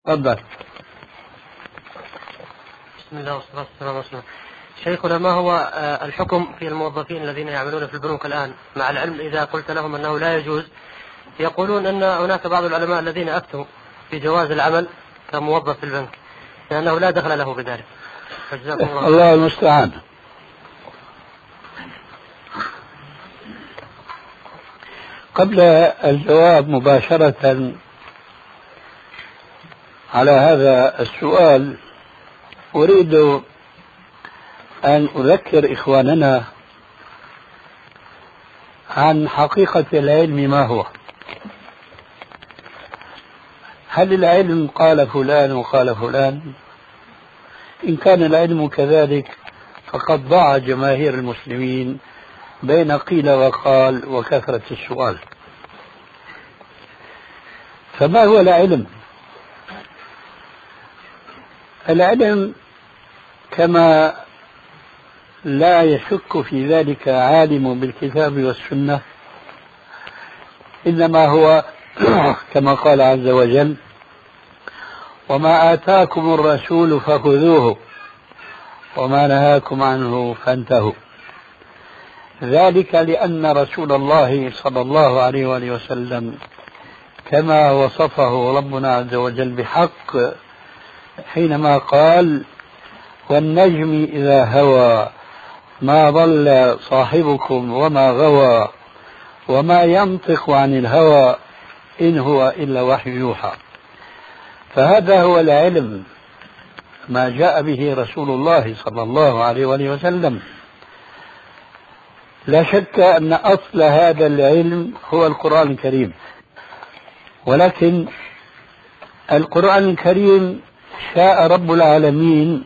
تفضل. بسم الله والصلاة والسلام على رسول الله. شيخنا، ما هو الحكم في الموظفين الذين يعملون في البنوك الآن، مع العلم إذا قلت لهم أنه لا يجوز؟ يقولون أن هناك بعض العلماء الذين أفتوا في جواز العمل كموظف في البنك لأنه لا دخل له بذلك. الله المستعان. قبل الجواب مباشرة على هذا السؤال أريد أن أذكر إخواننا عن حقيقة العلم ما هو. هل العلم قال فلان وقال فلان؟ إن كان العلم كذلك فقد ضاع جماهير المسلمين بين قيل وقال وكثرة السؤال. فما هو العلم؟ العلم كما لا يشك في ذلك عالم بالكتاب والسنة إنما هو كما قال عز وجل: وما آتاكم الرسول فخذوه وما نهاكم عنه فانتهوا. ذلك لأن رسول الله صلى الله عليه وآله وسلم كما وصفه ربنا عز وجل بحق حينما قال: والنجم إذا هوى ما ضل صاحبكم وما غوى وما ينطق عن الهوى إن هو إلا وحي يوحى. فهذا هو العلم، ما جاء به رسول الله صلى الله عليه وآله وسلم. لا شك أن أصل هذا العلم هو القرآن الكريم، ولكن القرآن الكريم شاء رب العالمين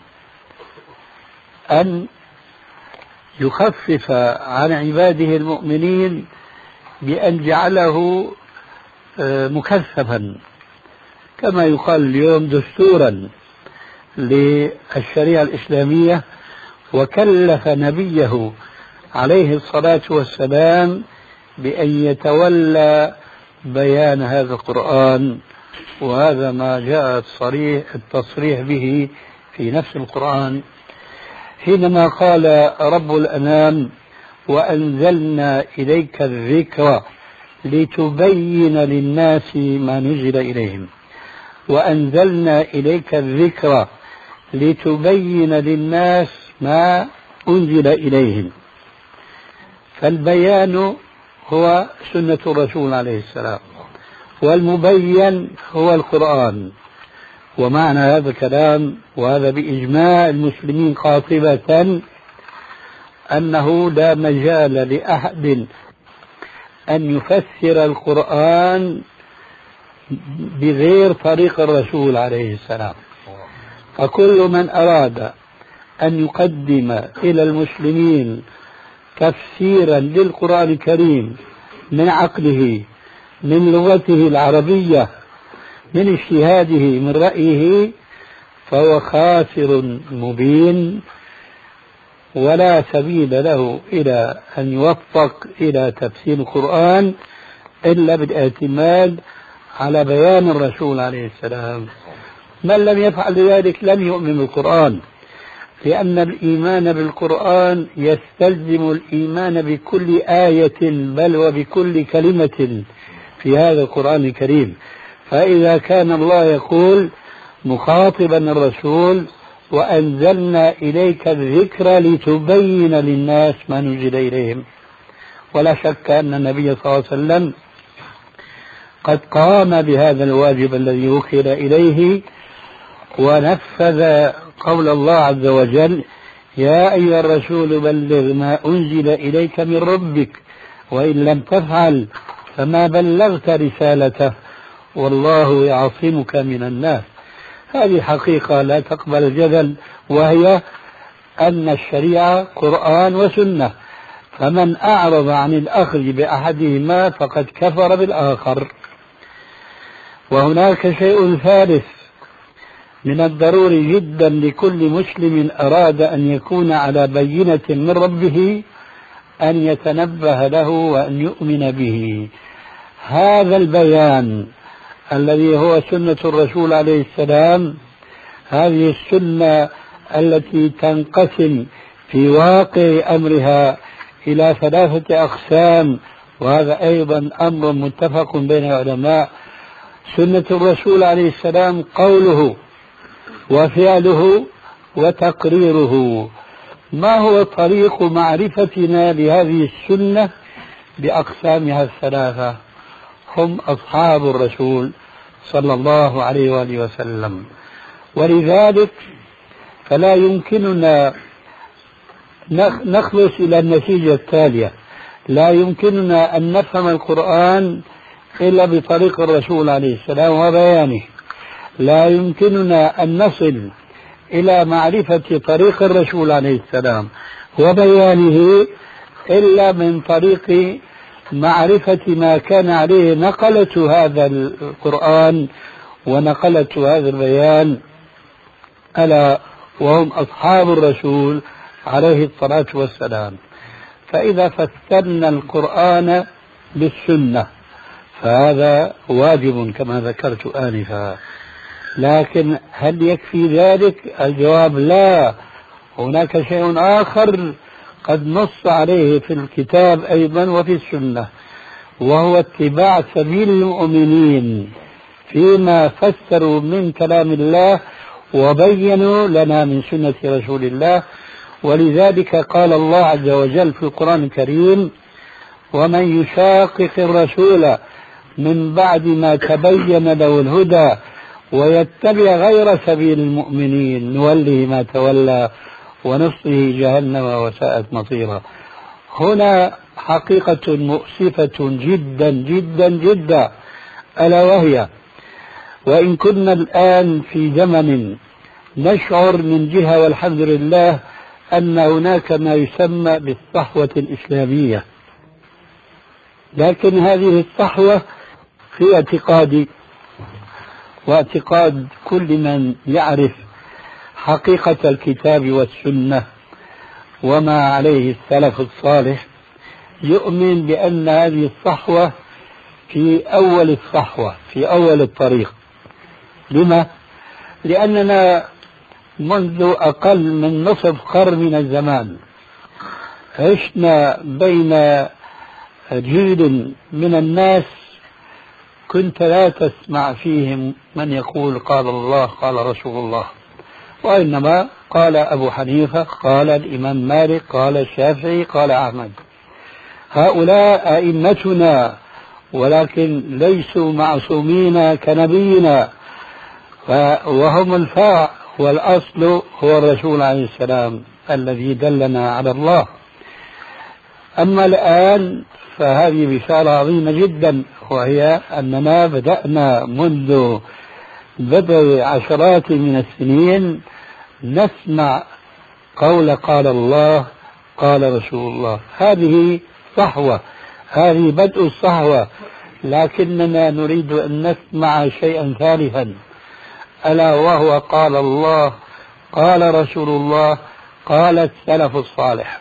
أن يخفف عن عباده المؤمنين بأن جعله مكثفا، كما يقال اليوم دستورا للشريعة الإسلامية، وكلف نبيه عليه الصلاة والسلام بأن يتولى بيان هذا القرآن. وهذا ما جاء التصريح به في نفس القرآن حينما قال رب الأنام: وأنزلنا إليك الذكر لتبين للناس ما نزل إليهم. وأنزلنا إليك الذكر لتبين للناس ما أنزل إليهم. فالبيان هو سنة الرسول عليه السلام، والمبين هو القرآن. ومعنى هذا الكلام، وهذا بإجماع المسلمين قاطبة، أنه لا مجال لأحد أن يفسر القرآن بغير طريق الرسول عليه السلام. فكل من أراد أن يقدم إلى المسلمين تفسيرا للقرآن الكريم من عقله، من لغته العربية، من اجتهاده، من رأيه، فهو خاسر مبين، ولا سبيل له إلى أن يوفق إلى تفسير القرآن إلا بالاعتماد على بيان الرسول عليه السلام. من لم يفعل ذلك لم يؤمن بالقرآن، لأن الإيمان بالقرآن يستلزم الإيمان بكل آية بل وبكل كلمة في هذا القرآن الكريم. فإذا كان الله يقول مخاطبا الرسول: وأنزلنا إليك الذكر لتبين للناس ما نزل إليهم، ولا شك أن النبي صلى الله عليه وسلم قد قام بهذا الواجب الذي وكل إليه، ونفذ قول الله عز وجل: يا أيها الرسول بلغ ما أنزل إليك من ربك وإن لم تفعل فما بلغت رسالته والله يعصمك من الناس. هذه حقيقة لا تقبل الجدل، وهي أن الشريعة قرآن وسنة، فمن أعرض عن الأخذ بأحدهما فقد كفر بالآخر. وهناك شيء ثالث من الضروري جدا لكل مسلم أراد أن يكون على بينة من ربه أن يتنبه له وأن يؤمن به. هذا البيان الذي هو سنة الرسول عليه السلام. هذه السنة التي تنقسم في واقع أمرها إلى 3 أقسام، وهذا أيضا أمر متفق بين العلماء. سنة الرسول عليه السلام قوله وفعله وتقريره. ما هو طريق معرفتنا لهذه السنة بأقسامها ال3؟ هم أصحاب الرسول صلى الله عليه وآله وسلم. ولذلك فلا يمكننا نخلص إلى النتيجة التالية: لا يمكننا أن نفهم القرآن إلا بطريق الرسول عليه السلام وبيانه. لا يمكننا أن نصل إلى معرفة طريق الرسول عليه السلام وبيانه إلا من طريق معرفة ما كان عليه نقلة هذا القرآن ونقلة هذا البيان، ألا وهم أصحاب الرسول عليه الصلاة والسلام. فإذا فسرنا القرآن بالسنة فهذا واجب كما ذكرت آنفا، لكن هل يكفي ذلك؟ الجواب لا. هناك شيء آخر قد نص عليه في الكتاب أيضا وفي السنة، وهو اتباع سبيل المؤمنين فيما فسروا من كلام الله وبينوا لنا من سنة رسول الله. ولذلك قال الله عز وجل في القرآن الكريم: ومن يشاقق الرسول من بعد ما تبين له الهدى ويتبع غير سبيل المؤمنين نوله ما تولى ونصله جهنم وساءت مصيرا. هنا حقيقة مؤسفة جدا جدا جدا، ألا وهي: وإن كنا الآن في زمن نشعر من جهة والحمد لله أن هناك ما يسمى بالصحوة الإسلامية، لكن هذه الصحوة في اعتقادي واعتقاد كل من يعرف حقيقة الكتاب والسنة وما عليه السلف الصالح يؤمن بأن هذه الصحوة في أول الصحوة، في أول الطريق. لما؟ لأننا منذ أقل من نصف قرن من الزمان عشنا بين جيل من الناس كنت لا تسمع فيهم من يقول قال الله قال رسول الله، وإنما قال أبو حنيفة، قال الإمام مالك، قال الشافعي، قال أحمد. هؤلاء أئمتنا ولكن ليسوا معصومين كنبينا، وهم الفرع والأصل هو الرسول عليه السلام الذي دلنا على الله. أما الآن فهذه بشارة عظيمة جدا، وهي أننا بدأنا منذ بدء عشرات من السنين نسمع قول قال الله قال رسول الله. هذه صحوة، هذه بدء الصحوة، لكننا نريد أن نسمع شيئا ثالثا، ألا وهو قال الله قال رسول الله قال السلف الصالح.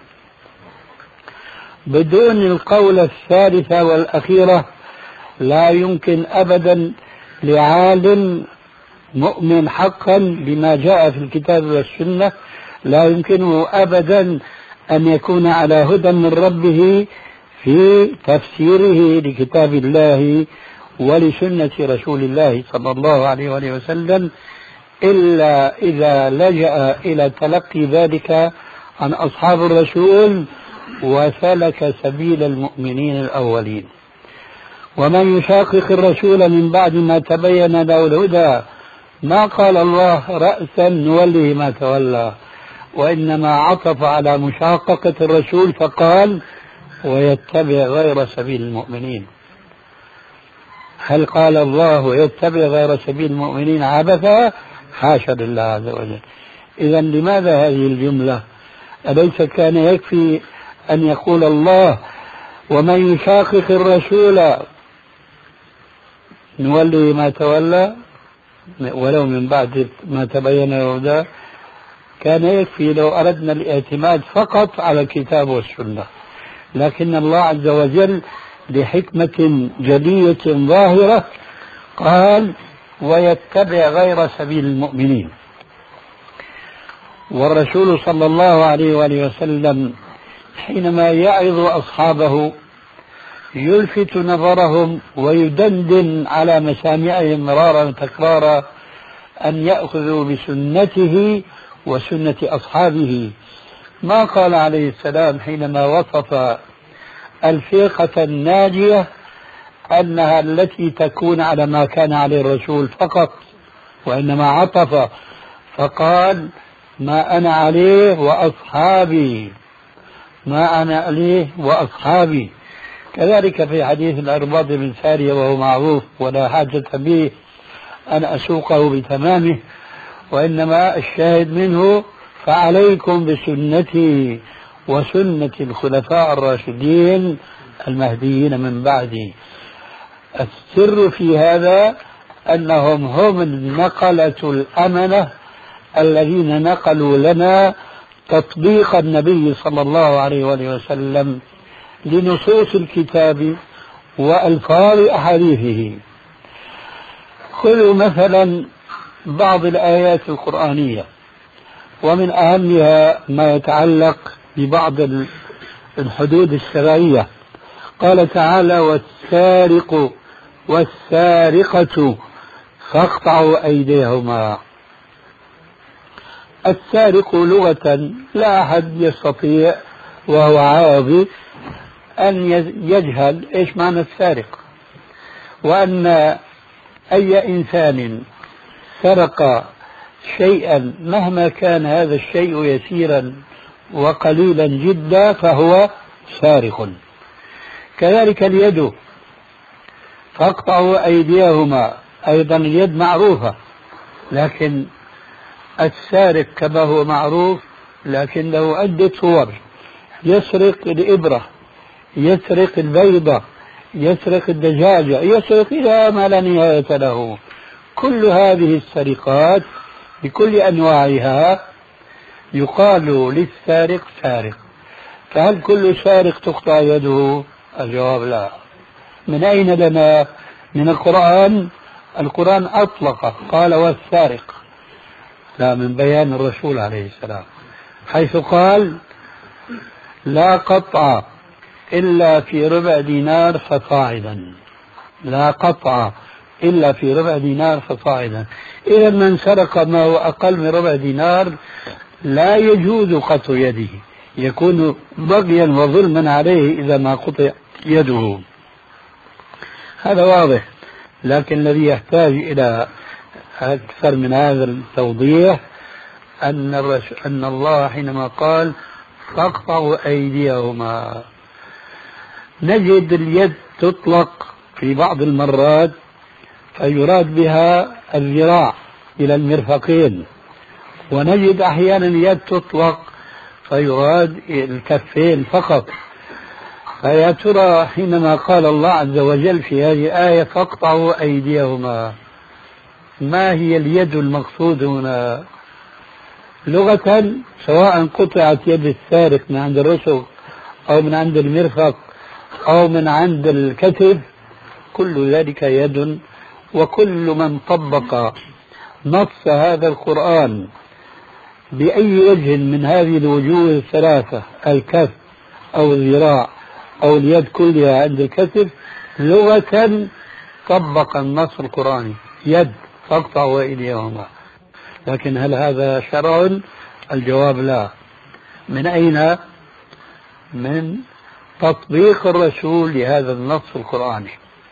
بدون القول الثالثة والأخيرة لا يمكن أبدا لعالم مؤمن حقا بما جاء في الكتاب والسنة، لا يمكنه أبدا أن يكون على هدى من ربه في تفسيره لكتاب الله ولسنة رسول الله صلى الله عليه وآله وسلم إلا إذا لجأ إلى تلقي ذلك عن أصحاب الرسول وسلك سبيل المؤمنين الأولين. ومن يشاقق الرسول من بعد ما تبين له الهدى ما قال الله رأسا نوله ما تولى، وإنما عطف على مشاققة الرسول فقال ويتبع غير سبيل المؤمنين. هل قال الله يتبع غير سبيل المؤمنين عبثا؟ حاشا لله عز وجل. إذا لماذا هذه الجملة؟ أليس كان يكفي أن يقول الله ومن يشاقق الرسول نولي ما تولى ولو من بعد ما تبين الهدى؟ كان يكفي لو أردنا الاعتماد فقط على الكتاب والسنة، لكن الله عز وجل لحكمة جلية ظاهرة قال ويتبع غير سبيل المؤمنين. والرسول صلى الله عليه وآله وسلم حينما يعظ أصحابه يلفت نظرهم ويدندن على مسامعهم مرارا وتكرارا أن يأخذوا بسنته وسنة أصحابه. ما قال عليه السلام حينما وصف الفرقة الناجية أنها التي تكون على ما كان عليه الرسول فقط، وإنما عطف فقال ما أنا عليه وأصحابي، ما أنا عليه وأصحابي. كذلك في حديث الأرباض بن سارية وهو معروف ولا حاجة به أن أسوقه بتمامه، وإنما الشاهد منه فعليكم بسنتي وسنة الخلفاء الراشدين المهديين من بعدي. السر في هذا أنهم هم النقلة الأمنة الذين نقلوا لنا تطبيق النبي صلى الله عليه وآله وسلم لنصوص الكتاب وألفاظ أحاديثه. خذوا مثلا بعض الآيات القرآنية، ومن أهمها ما يتعلق ببعض الحدود الشرعية. قال تعالى والسارق والسارقة فاقطعوا أيديهما. السارق لغة لا أحد يستطيع وهو عاضي أن يجهل إيش معنى السارق، وأن أي إنسان سرق شيئا مهما كان هذا الشيء يسيرا وقليلا جدا فهو سارق. كذلك اليد فاقطعوا أيديهما، أيضا اليد معروفة، لكن السارق كما هو معروف لكن له عدة صور. يسرق الإبرة، يسرق البيضة، يسرق الدجاجة، يسرق إلى ما لا نهاية له. كل هذه السرقات بكل أنواعها يقال للسارق سارق. فهل كل سارق تقطع يده؟ الجواب لا. من أين لنا؟ من القرآن. القرآن أطلق قال والسارق، لا، من بيان الرسول عليه السلام حيث قال لا قطع إلا في ربع دينار فصاعدا، لا قطع إلا في ربع دينار فصاعدا. إذا من سرق ما هو أقل من ربع دينار لا يجوز قطع يده، يكون بغيا وظلما عليه إذا ما قطع يده. هذا واضح، لكن الذي يحتاج إلى أكثر من هذا التوضيح أن الله حينما قال فاقطعوا أيديهما، نجد اليد تطلق في بعض المرات فيراد بها الذراع إلى المرفقين، ونجد أحيانا اليد تطلق فيراد الكفين فقط. فيا ترى حينما قال الله عز وجل في هذه الآية فاقطعوا أيديهما، ما هي اليد المقصود هنا لغة؟ سواء قطعت يد السارق من عند الرسغ أو من عند المرفق أو من عند الكتف، كل ذلك يد. وكل من طبق نص هذا القرآن بأي وجه من هذه الوجوه الثلاثة، الكف أو الذراع أو اليد كلها عند الكتف، لغة طبق النص القرآني، يد فاقطعوا أيديهما. لكن هل هذا شرع؟ الجواب لا. من أين؟ من تطبيق الرسول لهذا النص القرآني.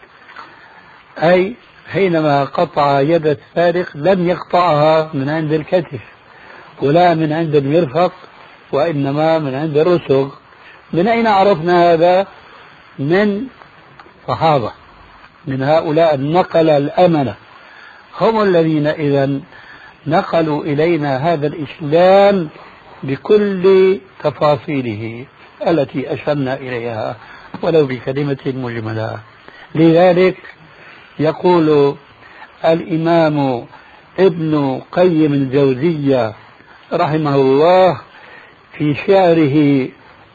أي حينما قطع يد السارق لم يقطعها من عند الكتف ولا من عند المرفق، وإنما من عند الرسغ. من أين عرفنا هذا؟ من صحابة، من هؤلاء النقلة الأمنة، هم الذين إذا نقلوا إلينا هذا الإسلام بكل تفاصيله التي أشرنا إليها ولو بكلمة مجملة. لذلك يقول الإمام ابن قيم الجوزية رحمه الله في شعره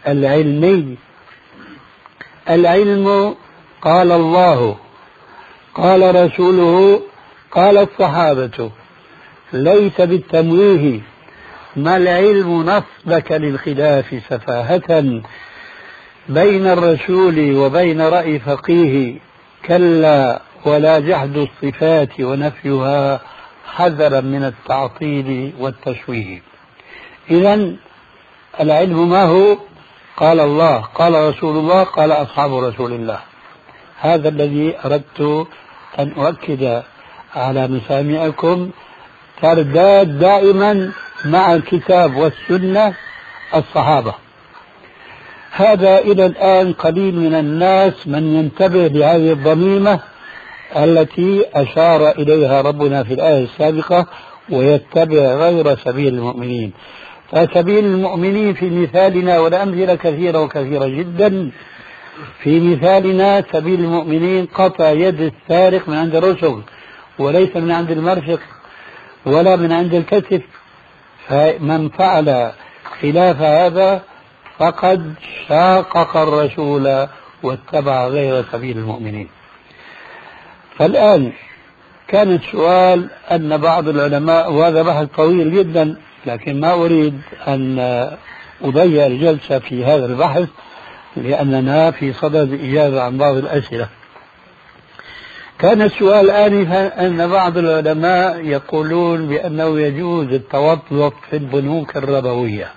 العلمي: العلم قال الله قال رسوله قال الصحابة ليس بالتمويه ما العلم نصبك للخلاف سفاهة بين الرسول وبين رأي فقيه كلا ولا جحد الصفات ونفيها حذرا من التعطيل والتشويه. إذن العلم ما هو؟ قال الله قال رسول الله قال أصحاب رسول الله. هذا الذي أردت أن أؤكد على مسامعكم، ترداد دائما مع الكتاب والسنة الصحابة. هذا إلى الآن قليل من الناس من ينتبه لهذه الضميمة التي أشار إليها ربنا في الآية السابقة، ويتبع غير سبيل المؤمنين. فسبيل المؤمنين في مثالنا، والأمثلة كثيرة وكثيرة جدا، في مثالنا سبيل المؤمنين قطع يد السارق من عند الرسل، وليس من عند المرفق ولا من عند الكتف. فمن فعل خلاف هذا فقد شاقق الرسول واتبع غير سبيل المؤمنين. فالآن كان السؤال أن بعض العلماء، وهذا بحث طويل جدا لكن ما أريد أن أضيع الجلسة في هذا البحث لأننا في صدد الإجابة عن بعض الأسئلة. كان السؤال آنفا أن بعض العلماء يقولون بأنه يجوز التوظف في البنوك الربوية.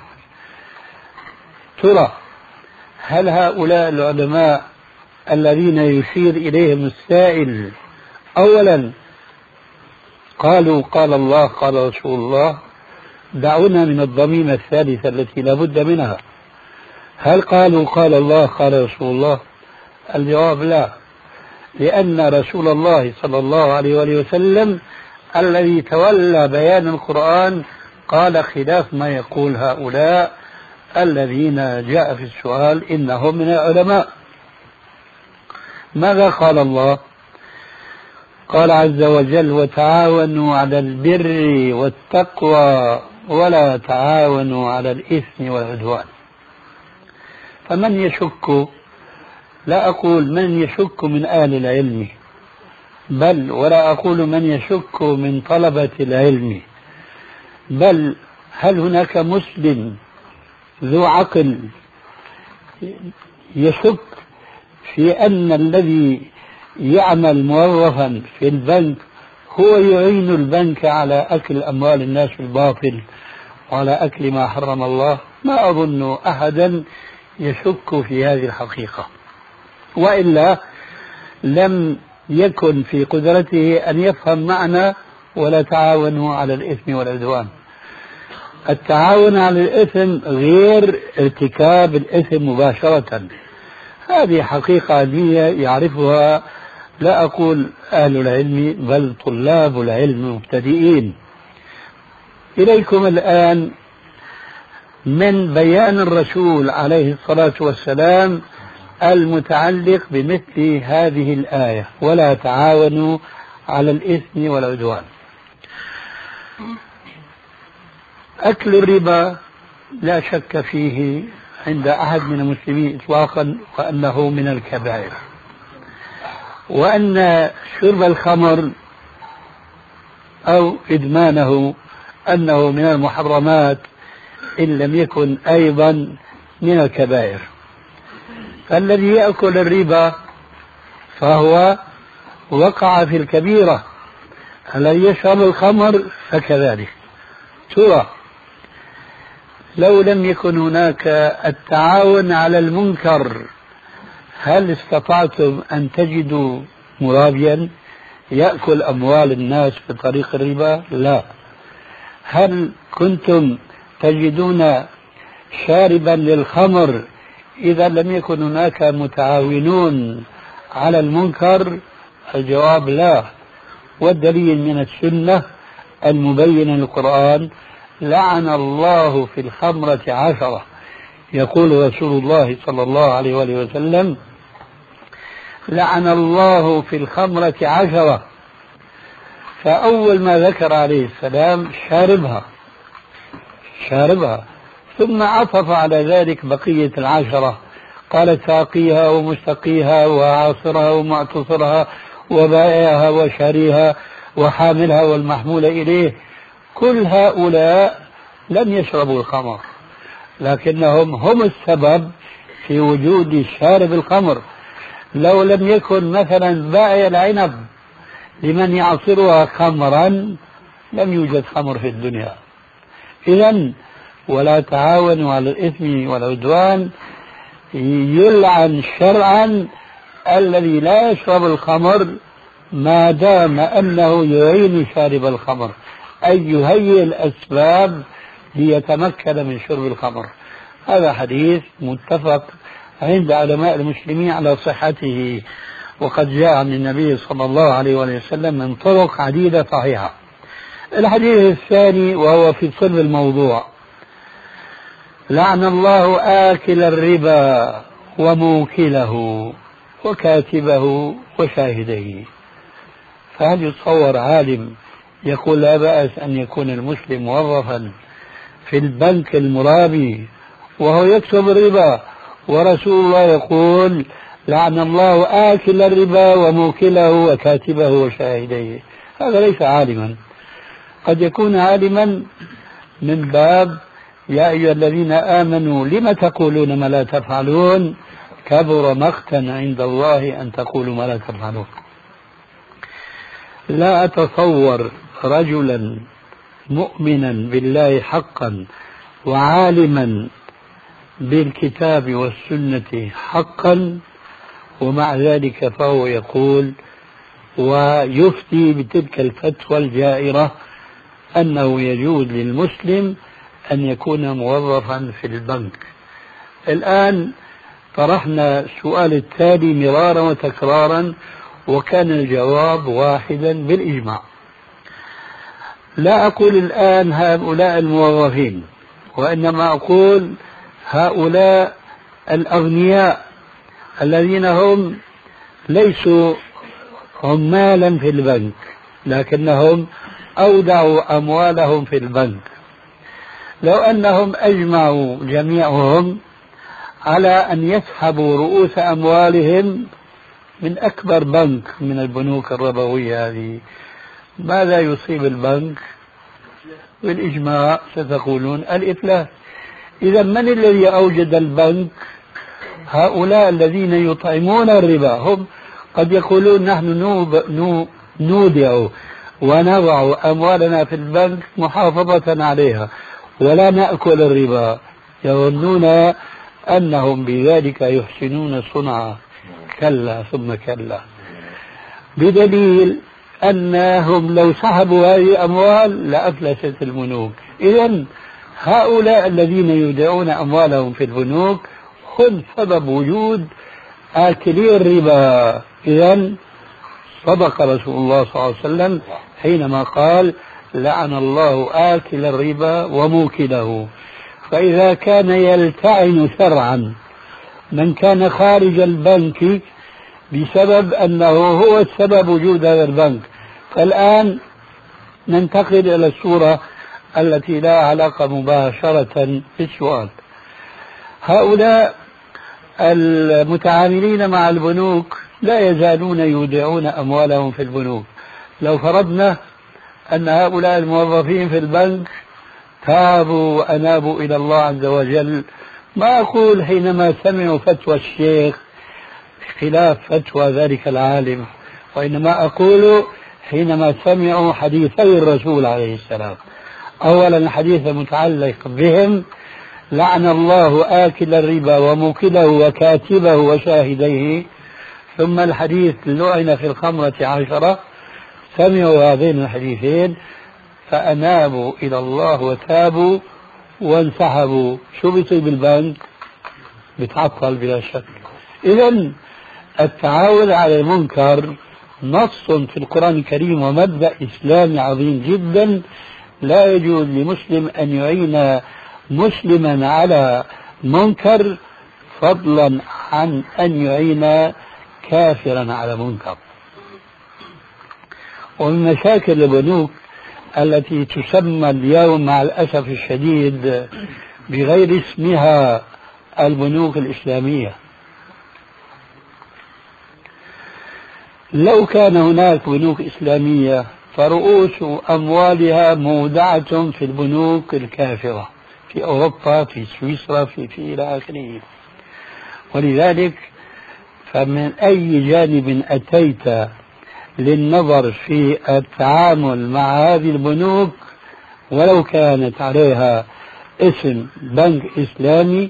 ترى هل هؤلاء العلماء الذين يشير إليهم السائل أولا قالوا قال الله قال رسول الله؟ دعونا من الضميمة الثالثة التي لا بد منها. هل قالوا قال الله قال رسول الله؟ الجواب لا، لأن رسول الله صلى الله عليه وآله وسلم الذي تولى بيان القرآن قال خلاف ما يقول هؤلاء الذين جاء في السؤال إنهم من العلماء. ماذا قال الله؟ قال عز وجل وتعاونوا على البر والتقوى ولا تعاونوا على الإثم والعدوان. فمن يشك، لا أقول من يشك من أهل العلم، بل ولا أقول من يشك من طلبة العلم، بل هل هناك مسلم ذو عقل يشك في أن الذي يعمل موظفا في البنك هو يعين البنك على أكل أموال الناس بالباطل وعلى أكل ما حرم الله؟ ما أظن أحدا يشك في هذه الحقيقة، وإلا لم يكن في قدرته أن يفهم معنى ولا تعاونوا على الإثم والعدوان. التعاون على الإثم غير ارتكاب الإثم مباشرة، هذه حقيقة علمية يعرفها لا أقول أهل العلم بل طلاب العلم المبتدئين. إليكم الآن من بيان الرسول عليه الصلاة والسلام المتعلق بمثل هذه الآية ولا تعاونوا على الإثم والعدوان. أكل الربا لا شك فيه عند أحد من المسلمين إطلاقا وأنه من الكبائر، وأن شرب الخمر أو إدمانه أنه من المحرمات إن لم يكن أيضا من الكبائر. فالذي يأكل الربا فهو وقع في الكبيرة، الذي يشرب الخمر فكذلك. ترى لو لم يكن هناك التعاون على المنكر هل استطعتم أن تجدوا مرابيا يأكل أموال الناس بطريق الربا؟ لا. هل كنتم تجدون شاربا للخمر إذا لم يكن هناك متعاونون على المنكر؟ الجواب لا. والدليل من السنة المبينة للقرآن لعن الله في الخمرة 10. يقول رسول الله صلى الله عليه وآله وسلم لعن الله في الخمرة 10. فأول ما ذكر عليه السلام شاربها ثم عطف على ذلك بقية 10، قال ساقيها ومستقيها وعاصرها ومعتصرها وبائعها وشاريها وحاملها والمحمول إليه، كل هؤلاء لم يشربوا الخمر، لكنهم هم السبب في وجود شارب الخمر. لو لم يكن مثلا بائع العنب لمن يعصرها خمرا لم يوجد خمر في الدنيا. إذا ولا تعاونوا على الإثم والعدوان يلعن شرعا الذي لا يشرب الخمر ما دام أنه يعين شارب الخمر، أي يهيئ الأسباب ليتمكن من شرب الخمر. هذا حديث متفق عند علماء المسلمين على صحته، وقد جاء عن النبي صلى الله عليه وسلم من طرق عديدة صحيحة. الحديث الثاني وهو في صلب الموضوع: لعن الله آكل الربا وموكله وكاتبه وشاهديه. فهل يتصور عالم يقول لا بأس أن يكون المسلم موظفا في البنك المرابي وهو يكسب الربا، ورسول الله يقول لعن الله آكل الربا وموكله وكاتبه وشاهديه؟ هذا ليس عالما. قد يكون عالما من باب يا أيها الذين آمنوا لم تقولون ما لا تفعلون كبر مقتا عند الله أن تقولوا ما لا تفعلون. لا أتصور رجلا مؤمنا بالله حقا وعالما بالكتاب والسنة حقا ومع ذلك فهو يقول ويفتي بتلك الفتوى الجائرة أنه يجوز للمسلم أن يكون موظفا في البنك. الآن طرحنا السؤال التالي مرارا وتكرارا وكان الجواب واحدا بالإجماع. لا أقول الآن هؤلاء الموظفين، وإنما أقول هؤلاء الأغنياء الذين هم ليسوا عمالا في البنك لكنهم أودعوا أموالهم في البنك. لو أنهم أجمعوا جميعهم على أن يسحبوا رؤوس أموالهم من أكبر بنك من البنوك الربوية هذه، ماذا يصيب البنك؟ بالإجماع ستقولون الإفلاس. إذا من الذي أوجد البنك؟ هؤلاء الذين يطعمون الربا. هم قد يقولون نحن نودع ونضع أموالنا في البنك محافظة عليها ولا نأكل الربا، يظنون أنهم بذلك يحسنون صنعا. كلا ثم كلا، بدليل أنهم لو سحبوا هذه الأموال لأفلست البنوك. إذن هؤلاء الذين يودعون أموالهم في البنوك هم سبب وجود آكلي الربا. إذن صدق رسول الله صلى الله عليه وسلم حينما قال لعن الله آكل الربا وموكله. فإذا كان يلتعن شرعا من كان خارج البنك بسبب أنه هو السبب وجود هذا البنك، فالآن ننتقل إلى الصورة التي لا علاقة مباشرة بالسؤال. هؤلاء المتعاملين مع البنوك لا يزالون يودعون أموالهم في البنوك. لو فرضنا أن هؤلاء الموظفين في البنك تابوا وأنابوا إلى الله عز وجل، ما أقول حينما سمعوا فتوى الشيخ خلاف فتوى ذلك العالم، وإنما أقول حينما سمعوا حديثي الرسول عليه السلام. أولا الحديث المتعلق بهم لعن الله آكل الربا وموكله وكاتبه وشاهديه، ثم الحديث لعن في الخمرة 10. سمعوا هذين الحديثين فأنابوا إلى الله وتابوا وانسحبوا. شو بيصير بالبنك؟ بتعطل بلا شك. إذن التعاون على المنكر نص في القرآن الكريم ومبدأ إسلامي عظيم جدا. لا يجوز لمسلم أن يعين مسلما على منكر فضلا عن أن يعين كافرا على منكر. ومن مشاكل البنوك التي تسمى اليوم مع الأسف الشديد بغير اسمها البنوك الإسلامية، لو كان هناك بنوك إسلامية فرؤوس أموالها مودعة في البنوك الكافرة في أوروبا، في سويسرا، في إلى آخره. ولذلك فمن أي جانب أتيت للنظر في التعامل مع هذه البنوك ولو كانت عليها اسم بنك إسلامي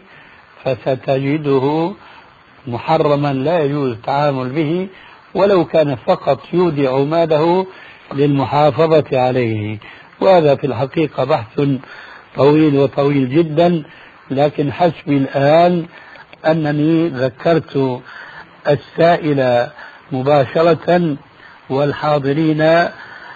فستجده محرما لا يجوز التعامل به، ولو كان فقط يودع ماله للمحافظة عليه. وهذا في الحقيقة بحث طويل جدا، لكن حسبي الآن أنني ذكرت السائل مباشرة والحاضرين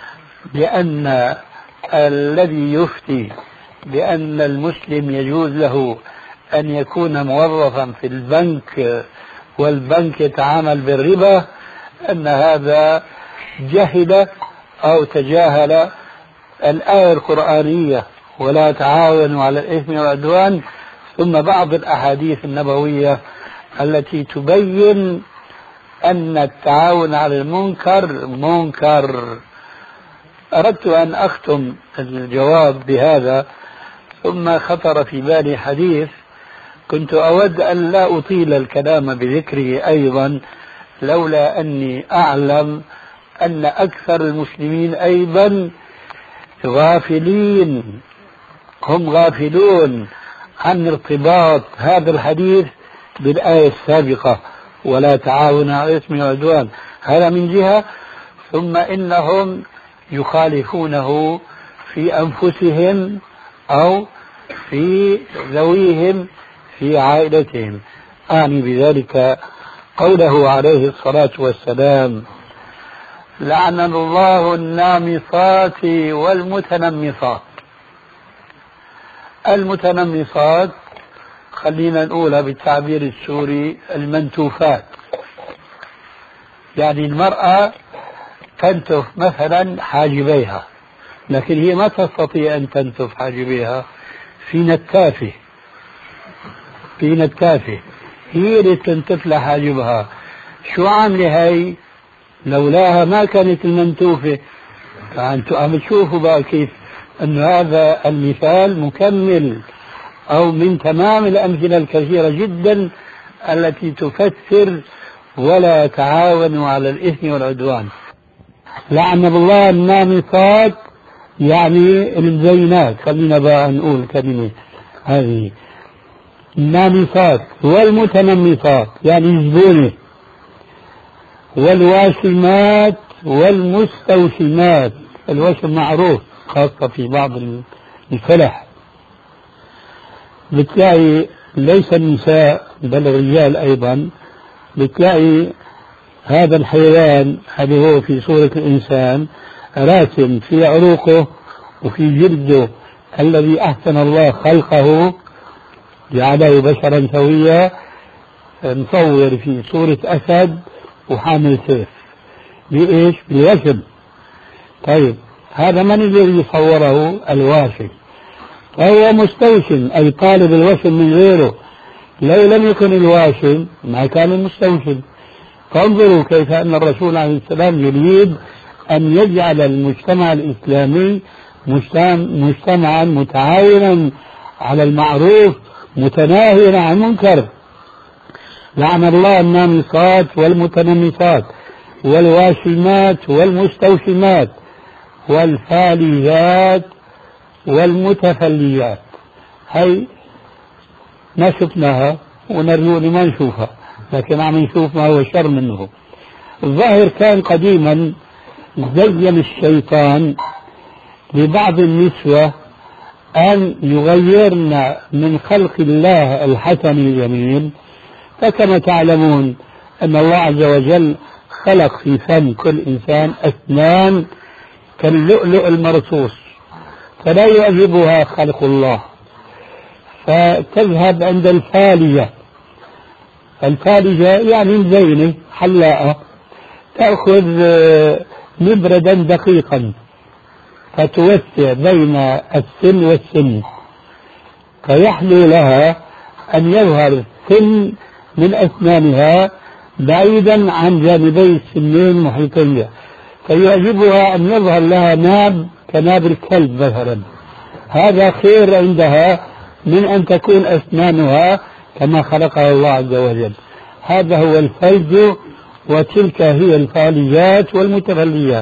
بأن الذي يفتي بأن المسلم يجوز له أن يكون موظفا في البنك والبنك يتعامل بالربا أن هذا جهل أو تجاهل الآية القرآنية ولا تعاونوا على الإثم والعدوان، ثم بعض الأحاديث النبوية التي تبين أن التعاون على المنكر منكر. أردت أن أختم الجواب بهذا، ثم خطر في بالي حديث كنت أود أن لا أطيل الكلام بذكره أيضا، لولا أني أعلم أن أكثر المسلمين أيضا غافلين، هم غافلون عن ارتباط هذا الحديث بالآية السابقة ولا تعاون على الإثم والعدوان، هذا من جهة، ثم إنهم يخالفونه في أنفسهم أو في ذويهم في عائلتهم. أعني بذلك قوله عليه الصلاة والسلام: لعن الله النامصات والمتنمصات. المتنمصات خلينا نقولها بالتعبير السوري المنتوفات، يعني المرأة تنتف مثلا حاجبيها، لكن هي ما تستطيع أن تنتف حاجبيها، في نتافة هي اللي تنتف لها حاجبها. شو عاملة هي؟ لولاها ما كانت المنتوفة. فأنتم عم تشوفوا بقى كيف أن هذا المثال مكمل أو من تمام الأمثلة الكثيرة جدا التي تفسر ولا تعاونوا على الإثم والعدوان. لعن الله النامصات يعني الزينات، خلينا بقى نقول كلمة هذه النامصات، والمتنمصات يعني الزبونة، والواشمات والمستوشمات. الوشم معروف خاصة في بعض الفلح، بتلاقي ليس النساء بل الرجال أيضا، بتلاقي هذا الحيوان هذا هو في صورة الإنسان راسم في عروقه وفي جلده الذي أحسن الله خلقه جعله بشرا سويا، مصور في صورة أسد وحامل سيف. بإيش؟ بالوشم. طيب هذا من الذي صوره؟ الواشم. وهو مستوشم أي طالب الوشم من غيره، لو لم يكن الواشم ما كان المستوشم. فانظروا كيف أن الرسول عليه السلام يريد أن يجعل المجتمع الإسلامي مجتمعا متعاونا على المعروف متناهيا عن المنكر. لعن الله النامصات والمتنمصات والواشمات والمستوشمات والفاليات والمتفليات. هي ما شفناها ونرجو ما نشوفها، لكن عم نشوف ما هو شر منه. الظاهر كان قديما زين الشيطان لبعض النسوة أن يغيرن من خلق الله الحسن الجميل. فكما تعلمون أن الله عز وجل خلق في فم كل إنسان أسنان كاللؤلؤ المرصوص، فلا يعجبها خلق الله، فتذهب عند الفالية. الفالجة يعني مزينة حلاقة، تأخذ مبردا دقيقا فتوسع بين السن والسن، فيحلو لها أن يظهر سن من أسنانها بعيدا عن جانبي السنين محيطين بها، فيعجبها أن يظهر لها ناب كناب الكلب مثلا، هذا خير عندها من أن تكون أسنانها كما خلقها الله عز وجل. هذا هو الفرج، وتلك هي الفالجات والمتفليات.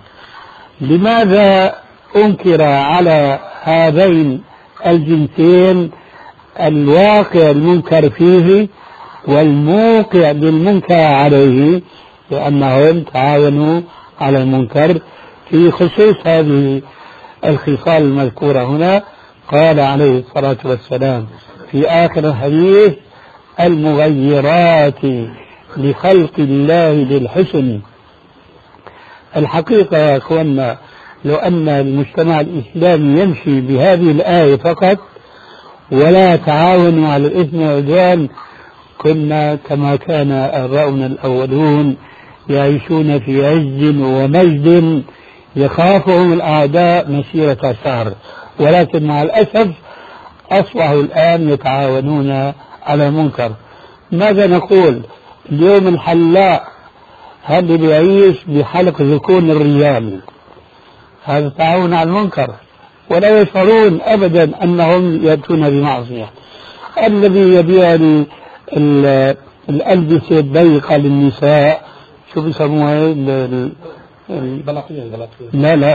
لماذا أنكر على هذين الجنسين الواقع المنكر فيه والموقع بالمنكر عليه؟ لأنهم تعاونوا على المنكر. في خصوص هذه الخصال المذكورة هنا قال عليه الصلاة والسلام في آخر الحديث: المغيرات لخلق الله للحسن. الحقيقة يا أخوانا، لو أن المجتمع الإسلامي يمشي بهذه الآية فقط ولا تعاونوا على الإثم والعدوان، كنا كما كان آباؤنا الأولون يعيشون في عز ومجد يخافهم الأعداء مسيرة شهر، ولكن مع الأسف أصبحوا الآن يتعاونون على منكر. ماذا نقول اليوم؟ الحلاق هذا بيعيش بحلق ذكون الرجال، هذا تعاون على المنكر، ولا يشعرون أبدا أنهم يأتون بمعصية. الذي يبيع الألبسة الضيقة للنساء، شو بيسموها؟ لا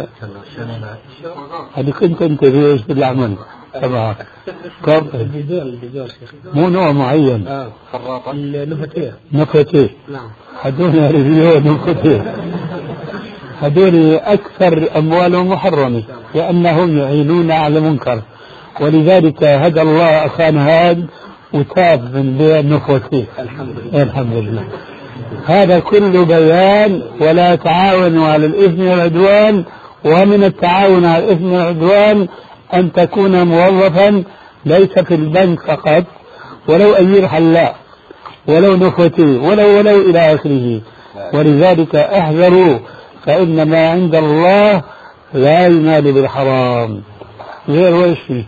هذه كنت انت في ايش بالعمل تبعك؟ مو نوع معين. نفتيه. نعم. هذول ريفيو نفتيه. هذول اكثر اموالهم محرمه لانهم يعينون على منكر، ولذلك هدى الله اخانا هذا وتاب من بيع نفتيه. الحمد لله. هذا كله بيان ولا تعاونوا على الإثم والعدوان. ومن التعاون على الإثم والعدوان أن تكون موظفا ليس في البنك فقط، ولو أمير حلاق، ولو نخوتي، ولو إلى آخره. ولذلك احذروا، فإن ما عند الله لا ينال بالحرام. غير وش فيه؟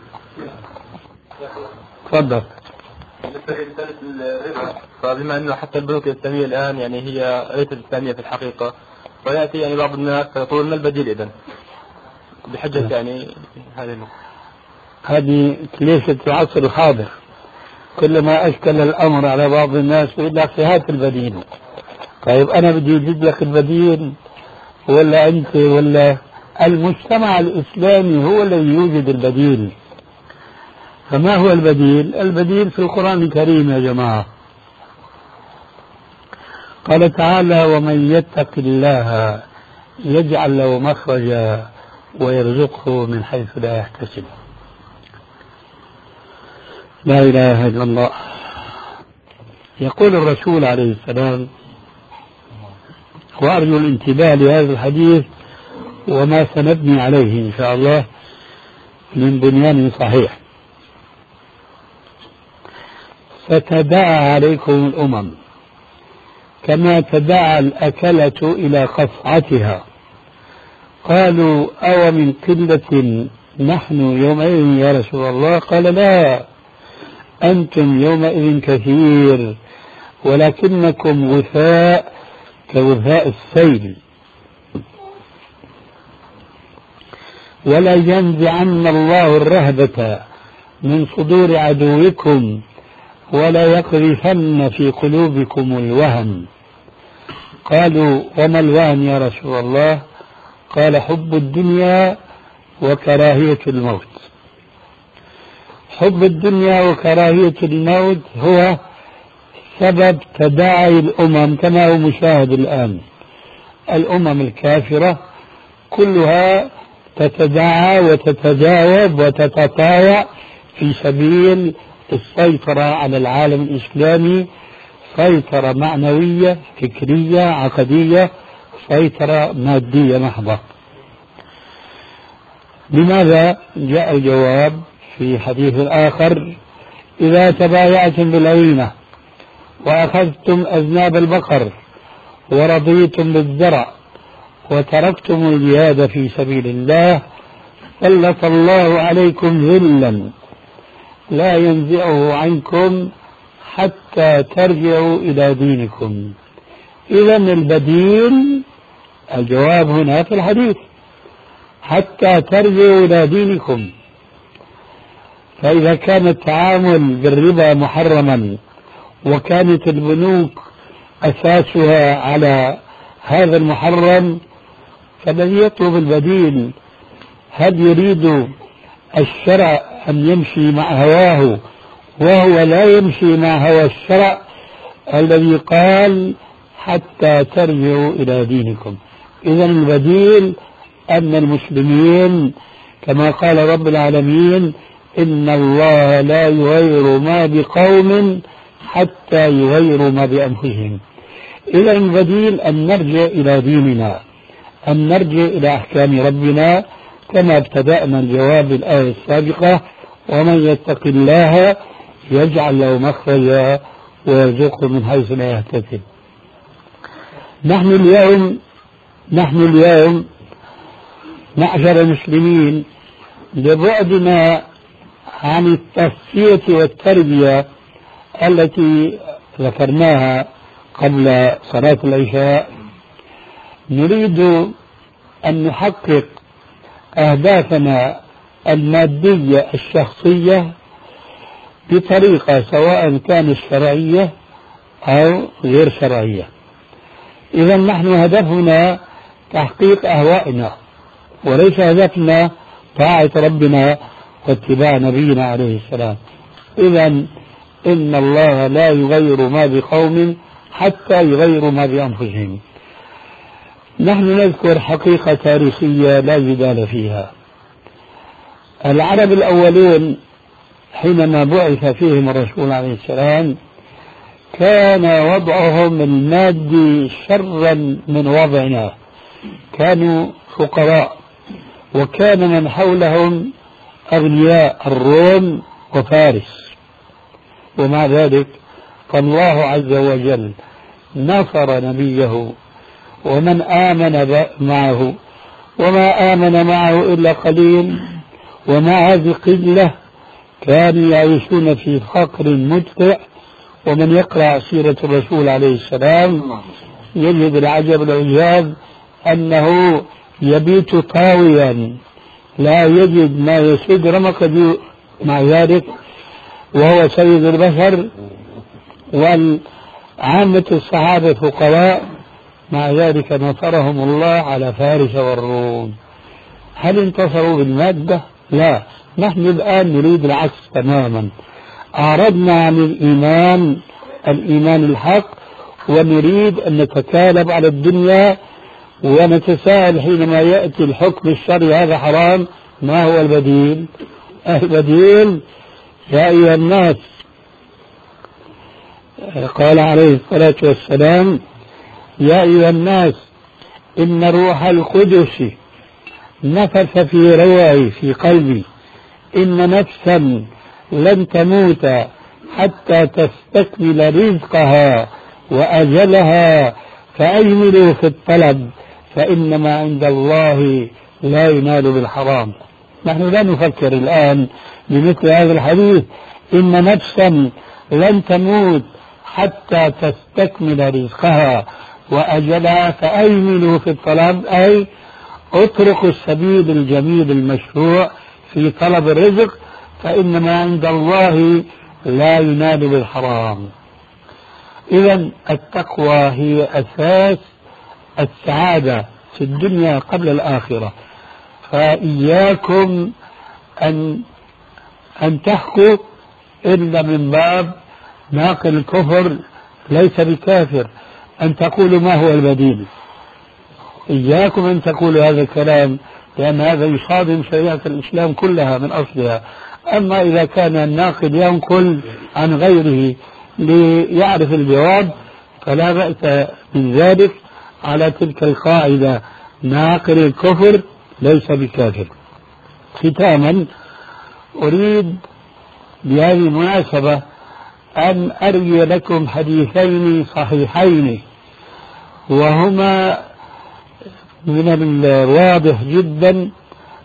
تفضل. فبما أنه حتى البنوك الإسلامية الآن يعني هي ليست إسلامية في الحقيقة، ويأتي يعني بعض الناس فيقول ما البديل إذن؟ بحجة يعني هذه ليست في العصر الحاضر. كلما أشكل الأمر على بعض الناس يقول لك هات البديل. طيب أنا بدي أجيب لك البديل ولا أنت ولا المجتمع الإسلامي هو الذي يوجد البديل؟ فما هو البديل؟ البديل في القرآن الكريم يا جماعة. قال تعالى: ومن يتق الله يجعل له مخرجا ويرزقه من حيث لا يحتسب. لا إله إلا الله. يقول الرسول عليه السلام، وأرجو الانتباه لهذا الحديث وما سنبني عليه إن شاء الله من بنيان صحيح: ستداعى عليكم الأمم كما تداعى الأكلة إلى قصعتها. قالوا: أو من قلة نحن يومئذ يا رسول الله؟ قال: لا، أنتم يومئذ كثير ولكنكم غثاء كغثاء السيل. ولا ينزعن الله الرهبة من صدور عدوكم ولا يقذفن في قلوبكم الوهن. قالوا: وما الوهن يا رسول الله؟ قال: حب الدنيا وكراهية الموت. حب الدنيا وكراهية الموت هو سبب تداعي الأمم كما هو مشاهد الآن. الأمم الكافرة كلها تتداعى وتتجاوب وتتطاوع في سبيل السيطرة على العالم الإسلامي، سيطرة معنوية فكرية عقدية، سيطرة مادية محضة. لماذا؟ جاء الجواب في حديث آخر: إذا تبايعتم بالعينة وأخذتم أذناب البقر ورضيتم بالزرع وتركتم الجهاد في سبيل الله سلط الله عليكم ذلا لا ينزعه عنكم حتى ترجعوا إلى دينكم. إذا البديل الجواب هنا في الحديث حتى ترجعوا إلى دينكم. فإذا كان التعامل بالربا محرما وكانت البنوك أساسها على هذا المحرم، فالذي يطلب البديل هل يريد الشرع أن يمشي مع هواه وهو لا يمشي مع هوى الشرع الذي قال حتى ترجعوا إلى دينكم؟ إذا البديل أن المسلمين كما قال رب العالمين إن الله لا يغير ما بقوم حتى يغيروا ما بأنفسهم. إذا البديل أن نرجع إلى ديننا، أن نرجع إلى أحكام ربنا كما ابتدأنا الجواب الآية السابقة ومن يتق الله يجعل له مخرجا ويرزقه من حيث لا يحتسب. نحن اليوم معشر المسلمين لبعدنا عن التصفية والتربية التي ذكرناها قبل صلاة العشاء، نريد أن نحقق أهدافنا المادية الشخصية بطريقة سواء كانت شرعية أو غير شرعية. إذا نحن هدفنا تحقيق أهوائنا وليس هدفنا طاعة ربنا واتباع نبينا عليه السلام. إذا إن الله لا يغير ما بقوم حتى يغيروا ما بأنفسهم. نحن نذكر حقيقة تاريخية لا جدال فيها. العرب الأولون حينما بعث فيهم الرسول عليه السلام كان وضعهم المادي شرا من وضعنا، كانوا فقراء وكان من حولهم أغنياء الروم وفارس، ومع ذلك فالله عز وجل نصر نبيه ومن آمن معه، وما آمن معه إلا قليل، ومع هذه القلة كانوا يعيشون في فقر مدقع. ومن يقرأ سيرة الرسول عليه السلام يجد العجب العجاب أنه يبيت طاويا لا يجد ما يسد رمقه، مع ذلك وهو سيد البشر والعامة الصحابة فقراء، مع ذلك نصرهم الله على فارس والروم. هل انتصروا بالمادة؟ لا، نحن الآن نريد العكس تماما. أعرضنا عن الإيمان الحق ونريد أن نتكالب على الدنيا ونتساءل حينما يأتي الحكم الشرعي هذا حرام ما هو البديل؟ البديل يا أيها الناس قال عليه الصلاة والسلام يا أيها الناس إن روح القدس نفث في روعي في قلبي إن نفسا لن تموت حتى تستكمل رزقها وأجلها فأجملوا في الطلب فإنما عند الله لا ينال بالحرام. نحن لا نفكر الآن بمثل هذا الحديث إن نفسا لن تموت حتى تستكمل رزقها وأجلها فأجملوا في الطلب، أي اتركوا السبيل الجميل المشروع في طلب الرزق فإنما عند الله لا ينال بالحرام. إذا التقوى هي أساس السعادة في الدنيا قبل الآخرة. فإياكم أن تحكوا إلا من باب ناقل الكفر ليس بكافر، أن تقولوا ما هو البديل. إياكم أن تقولوا هذا الكلام لأن هذا يصادم شريعة الإسلام كلها من أصلها. أما إذا كان الناقل ينقل عن غيره ليعرف الجواب فلا بأس من ذلك على تلك القاعدة ناقل الكفر ليس بكافر. ختاما أريد بهذه المناسبة أن أروي لكم حديثين صحيحين، وهما من الواضح جدا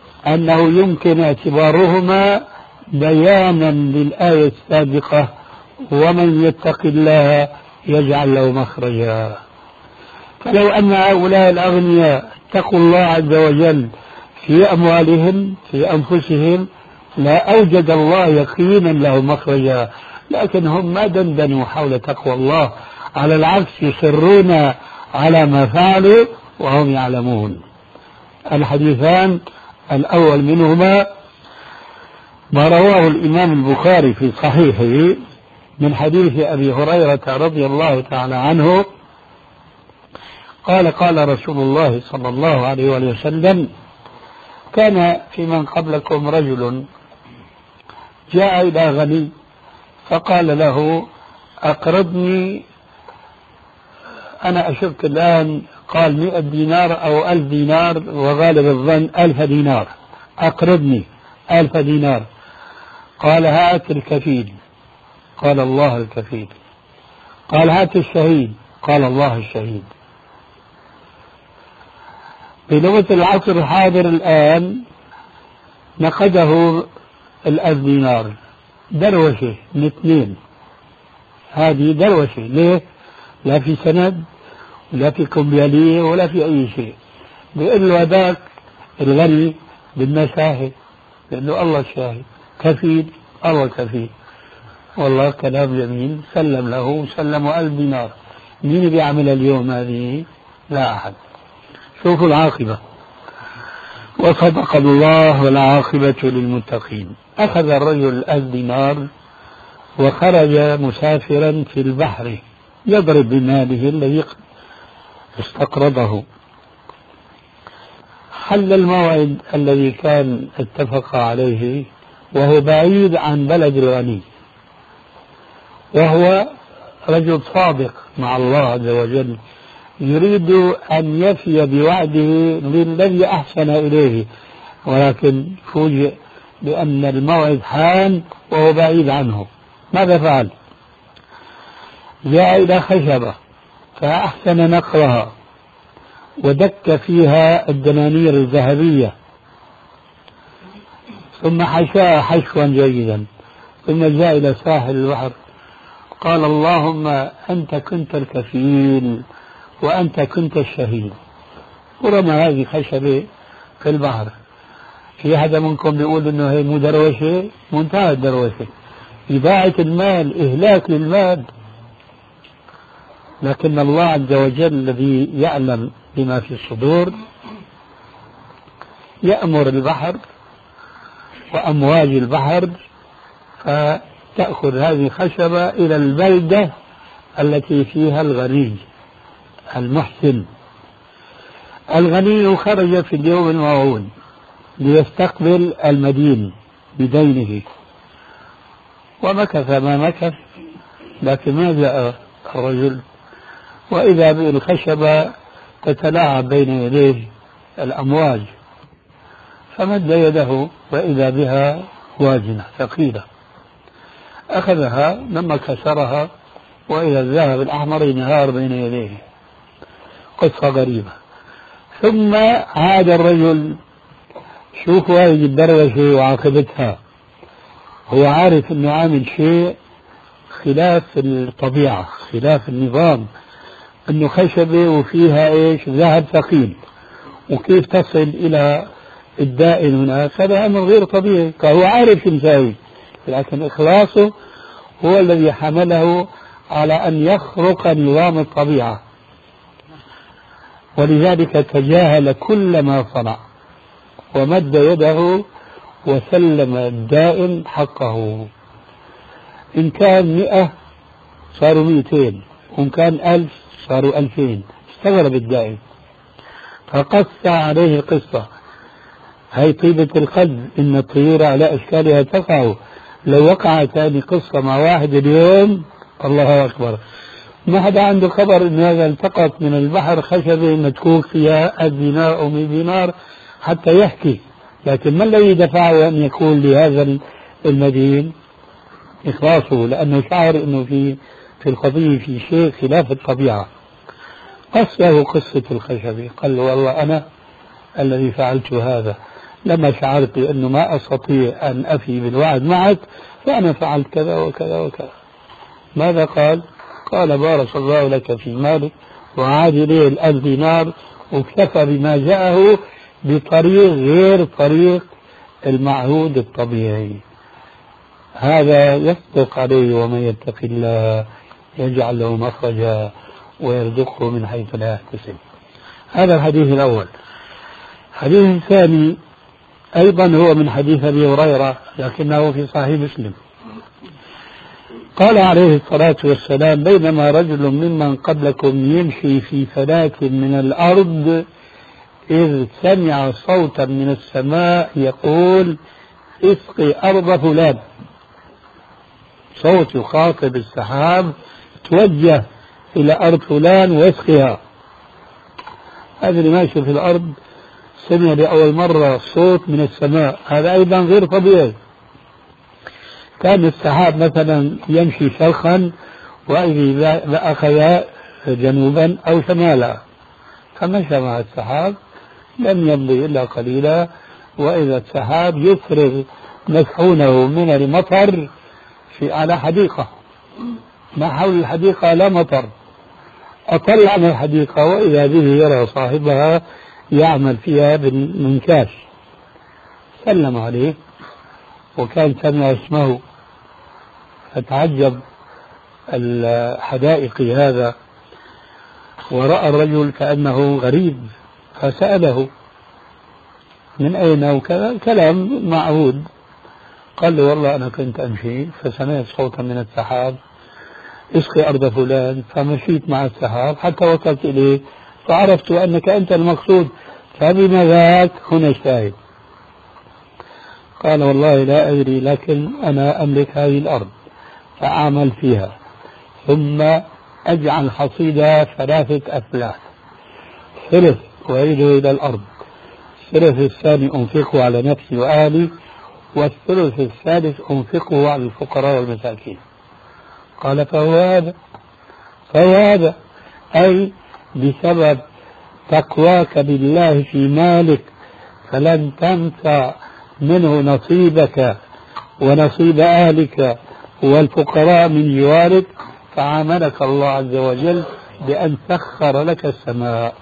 أنه يمكن اعتبارهما بيانا للآية السابقة ومن يتق الله يجعل له مخرجا. فلو أن هؤلاء الأغنياء اتقوا الله عز وجل في أموالهم في أنفسهم لا أوجد الله يقينا له مخرجا، لكن هم ما دندنوا حول تقوى الله، على العكس يصرون على ما فعلوا وهم يعلمون. الحديثان الأول منهما ما رواه الإمام البخاري في صحيحه من حديث أبي هريرة رضي الله تعالى عنه قال قال رسول الله صلى الله عليه وسلم: كان في من قبلكم رجل جاء إلى غني فقال له: أقرضني، أنا أشك الآن قال 100 دينار أو 1000 دينار، وغالب الظن 1000 دينار، أقرضني 1000 دينار. قال: هات الكفيل. قال: الله الكفيل. قال: هات الشهيد. قال: الله الشهيد. بلغة العصر الحاضر الآن نقده 1000 دينار دروشة من اثنين، هذه دروشة. ليه؟ لا في سند ولا في كمبيالية ولا في أي شيء. بيقول له هذاك الغني بدنا شاهد، بيقول له الله الشاهد، كفيل الله كفيل. والله كلام جميل، سلم له، سلموا 1000 دينار. مين بيعمل اليوم هذه؟ لا أحد. شوفوا العاقبة. وصدق الله والعاقبة للمتقين. أخذ الرجل 1000 دينار وخرج مسافرا في البحر يضرب بماله الذي استقرضه. حل الموعد الذي كان اتفق عليه وهو بعيد عن بلد الغني، وهو رجل صادق مع الله عز وجل، يريد أن يفي بوعده للذي أحسن إليه، ولكن فوجئ بأن الموعد حان وهو بعيد عنه. ماذا فعل؟ جاء إلى خشبة فأحسن نقرها ودك فيها الدنانير الذهبية، ثم حشاها حشوا جيدا، ثم جاء إلى ساحل البحر قال: اللهم أنت كنت الكفيل وأنت كنت الشهيد، ورمى هذه خشبة في البحر. في أحد منكم بيقول إنه هي مو دروشة؟ منتهى الدروشة، إضاعة المال، إهلاك للمال. لكن الله عز وجل الذي يعلم بما في الصدور يأمر البحر وأمواج البحر فتأخذ هذه الخشبة إلى البلدة التي فيها الغني المحسن. الغني خرج في اليوم الموعود ليستقبل المدين بدينه، ومكث ما مكث، لكن ما جاء الرجل، وإذا بالخشبة تتلاعب بين يديه الأمواج، فمد يده وإذا بها واجنة ثقيلة، أخذها لما كسرها وإذا الذهب الأحمر ينهار بين يديه. قصة غريبة. ثم عاد الرجل، شوفوا هذه الدروشة وعاقبتها، هو عارف أنه عامل شيء خلاف الطبيعة خلاف النظام، أنه خشبة وفيها إيش؟ ذهب ثقيل، وكيف تصل إلى الدائن هناك؟ هذا أمر غير طبيعي. فهو عارف شو مساوي، لكن إخلاصه هو الذي حمله على أن يخرق نظام الطبيعة، ولذلك تجاهل كل ما صنع ومد يده وسلم الدائن حقه. إن كان 100 صاروا 200، وإن كان 1000 صاروا 2000. استغرب الدائن فقص عليه القصة. هي طيبة القلب، إن الطيور على أشكالها تقع، لو وقعت هذه قصة مع واحد اليوم الله أكبر، ما حدا عنده خبر إن هذا التقط من البحر خشبة متكوك فيها 1000 دينار أو 100 دينار حتى يحكي. لكن ما الذي دفعه أن يقول لهذا المدين؟ إخلاصه، لأنه شعر أنه في القضية في شيء خلاف الطبيعة. قص له قصة الخشبة، قال له: والله أنا الذي فعلت هذا، لما شعرت أنه ما أستطيع أن أفي بالوعد معك فأنا فعلت كذا وكذا وكذا. ماذا قال؟ قال بارك الله لك في مالك وعاد إليه 1000 دينار، واكتفى بما جاءه بطريق غير طريق المعهود الطبيعي. هذا يصدق عليه: ومن يتق الله يجعل له مخرجا ويرزقه من حيث لا يحتسب. هذا الحديث الأول. الحديث الثاني أيضا هو من حديث أبي هريرة لكنه في صحيح مسلم. قال عليه الصلاة والسلام: بينما رجل ممن قبلكم يمشي في فلاة من الأرض إذ سمع صوتا من السماء يقول: اسقي أرض فلان. صوت يخاطب السحاب: توجه إلى أرض فلان واسقيها. هذا اللي ماشي في الأرض سمع لأول مرة صوت من السماء، هذا أيضا غير طبيعي. كان السحاب مثلا يمشي شرقا وإذا أخذ جنوبا أو شمالا، فمشى مع السحاب لم يمضي إلا قليلا، وإذا السحاب يفرغ مكحونه من المطر على حديقة، ما حول الحديقة لا مطر، أطلع من الحديقة وإذا به يرى صاحبها يعمل فيها بالمنكاش. سلم عليه وكان سمع اسمه، فتعجب الحدائق هذا ورأى الرجل كأنه غريب، فسأله: من أين؟ وكذا كلام معهود. قال له: والله أنا كنت أمشي فسمعت صوتا من السحاب: اسقي أرض فلان، فمشيت مع السحاب حتى وصلت إليه فعرفت أنك أنت المقصود، فبما ذاك هنا الشاهد. قال: والله لا أدري، لكن أنا أملك هذه الأرض فأعمل فيها، ثم أجعل حصيدها 3 أفلاح، ثلث وأعيده إلى الأرض، الثلث الثاني أنفقه على نفسي وأهلي، والثلث الثالث أنفقه على الفقراء والمساكين. قال: فهو هذا أي بسبب تقواك بالله في مالك فلن تنسى منه نصيبك ونصيب أهلك والفقراء من جوارك، فعاملك الله عز وجل بأن سخر لك السماء.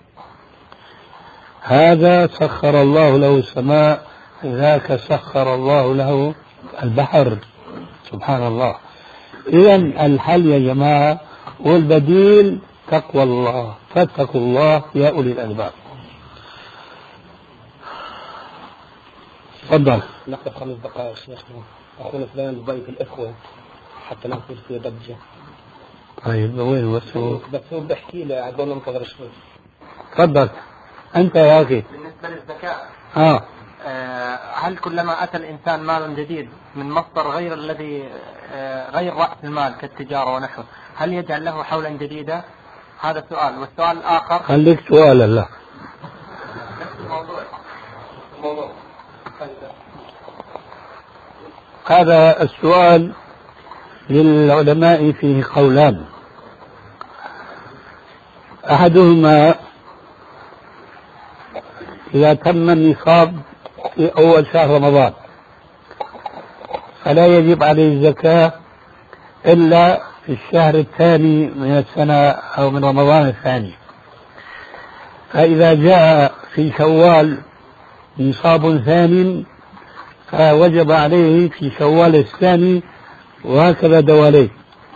هذا سخر الله له السماء، ذاك سخر الله له البحر. سبحان الله. إذا الحل يا جماعة والبديل تقوى الله، فاتقوا الله يا أولي الألباب. تفضل. نقف 5 دقائق شيخنا، أخونا فلان يضيف الإخوة حتى ناخذ في ضجة. طيب وين بس هو بحكي له عقبال ننتظر شوي. تفضل أنت يا أخي. بالنسبة للزكاة هل كلما أتى الإنسان مال جديد من مصدر غير الذي غير رأس المال كالتجارة ونحوه، هل يجعل له حولا جديدا؟ هذا سؤال. والسؤال الآخر خليك سؤالا. لا موضوع هذا السؤال للعلماء فيه قولان. أحدهما إذا تم النصاب في أول شهر رمضان فلا يجب عليه الزكاة إلا في الشهر الثاني من السنة أو من رمضان الثاني. فإذا جاء في شوال نصاب ثاني فوجب عليه في شوال الثاني، وهكذا دواليه.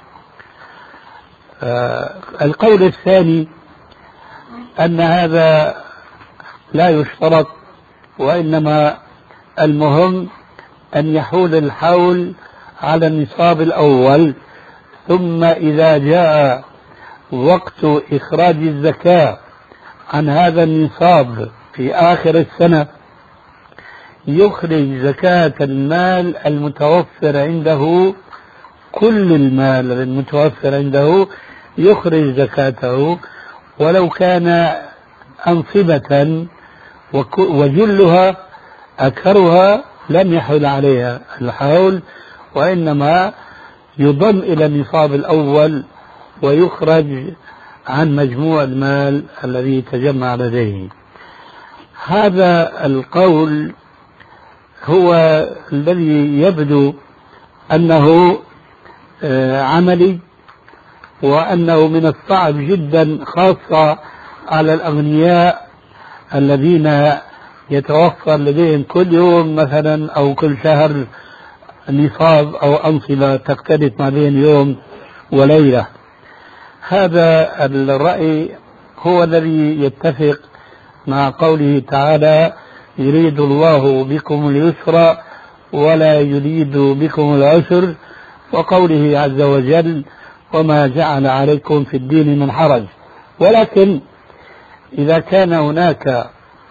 القول الثاني أن هذا لا يشترط، وإنما المهم أن يحول الحول على النصاب الأول، ثم إذا جاء وقت إخراج الزكاة عن هذا النصاب في آخر السنة يخرج زكاة المال المتوفر عنده، كل المال المتوفر عنده يخرج زكاته، ولو كان أنصبة وجلها أكثرها لم يحول عليها الحول، وإنما يضم إلى النصاب الأول ويخرج عن مجموع المال الذي تجمع لديه. هذا القول هو الذي يبدو أنه عملي، وأنه من الصعب جدا خاصة على الأغنياء الذين يتوفر لديهم كل يوم مثلا أو كل شهر نصاب أو أنصبة تختلف ما بين يوم وليلة. هذا الرأي هو الذي يتفق مع قوله تعالى: يريد الله بكم اليسر ولا يريد بكم العسر، وقوله عز وجل: وما جعل عليكم في الدين من حرج. ولكن إذا كان هناك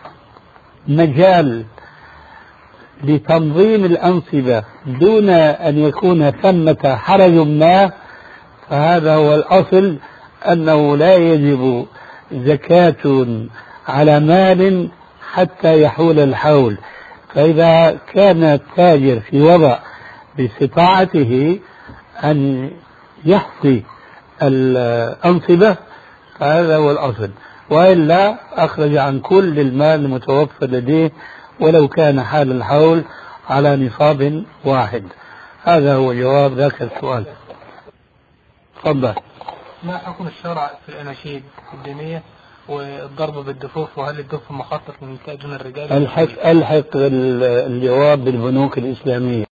مجال لتنظيم الأنصبة دون أن يكون ثمة حرج ما، فهذا هو الأصل، أنه لا يجب زكاة على مال حتى يحول الحول. فإذا كان التاجر في وضع باستطاعته أن يحصي الأنصبة فهذا هو الأصل، وإلا أخرج عن كل المال المتوفر لديه ولو كان حال الحول على نصاب واحد. هذا هو جواب ذاك السؤال. تفضل. ما حكم الشرع في الأناشيد الدينية والضرب بالدفوف، وهل الدف مخصص من دون الرجال؟ ألحق الجواب بالبنوك الإسلامية.